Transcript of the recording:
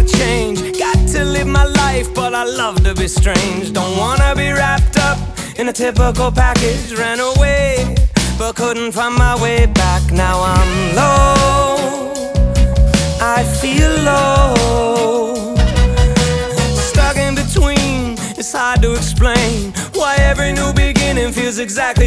change. Got to live my life, but I love to be strange. Don't wanna be wrapped up in a typical package. Ran away, but couldn't find my way back. Now I'm low, I feel low, stuck in between. It's hard to explain why every new beginning feels exactly